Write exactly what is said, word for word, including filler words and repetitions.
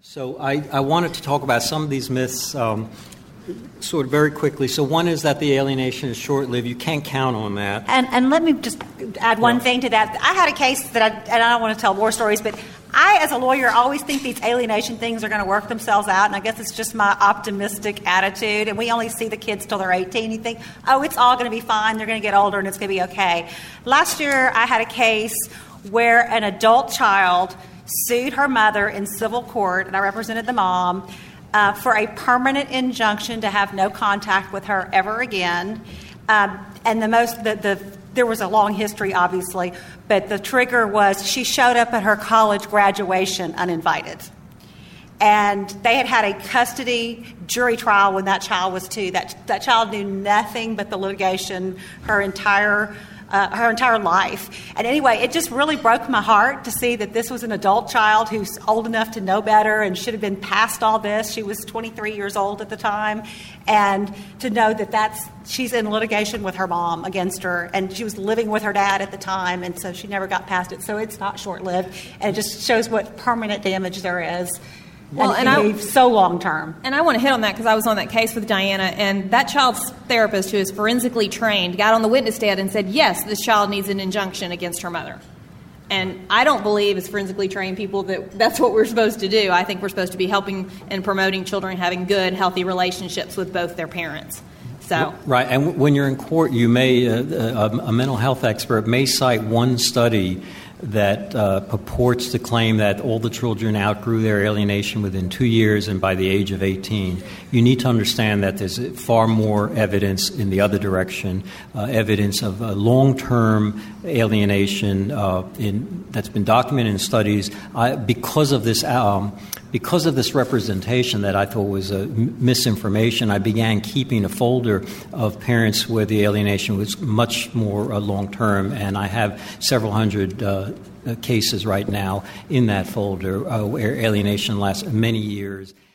So I, I wanted to talk about some of these myths um, sort of very quickly. So one is that the alienation is short-lived. You can't count on that. And and let me just add one Yeah. thing to that. I had a case that, I, and I don't want to tell war stories, but I, as a lawyer, always think these alienation things are going to work themselves out, and I guess it's just my optimistic attitude. And we only see the kids till they're eighteen. You think, oh, it's all going to be fine. They're going to get older, and it's going to be okay. Last year, I had a case where an adult child sued her mother in civil court, and I represented the mom, uh, for a permanent injunction to have no contact with her ever again. Um, and the most, the, the there was a long history, obviously, but the trigger was she showed up at her college graduation uninvited. And they had had a custody jury trial when that child was two. That that child knew nothing but the litigation her entire uh, her entire life. And anyway, it just really broke my heart to see that this was an adult child who's old enough to know better and should have been past all this. She was twenty-three years old at the time. And to know that that's she's in litigation with her mom against her, and she was living with her dad at the time, and so she never got past it. So it's not short-lived, and it just shows what permanent damage there is. Well, and, and I so long term. And I want to hit on that because I was on that case with Diana, and that child's therapist, who is forensically trained, got on the witness stand and said, yes, this child needs an injunction against her mother. And I don't believe, as forensically trained people, that that's what we're supposed to do. I think we're supposed to be helping and promoting children having good, healthy relationships with both their parents. So Right, and when you're in court, you may uh, a, a mental health expert may cite one study that uh, purports to claim that all the children outgrew their alienation within two years and by the age of eighteen. You need to understand that there's far more evidence in the other direction, uh, evidence of uh, long-term alienation uh, in, that's been documented in studies. I, because of this um, because of this representation that I thought was uh, misinformation, I began keeping a folder of parents where the alienation was much more uh, long-term, and I have several hundred uh, cases right now in that folder uh, where alienation lasts many years.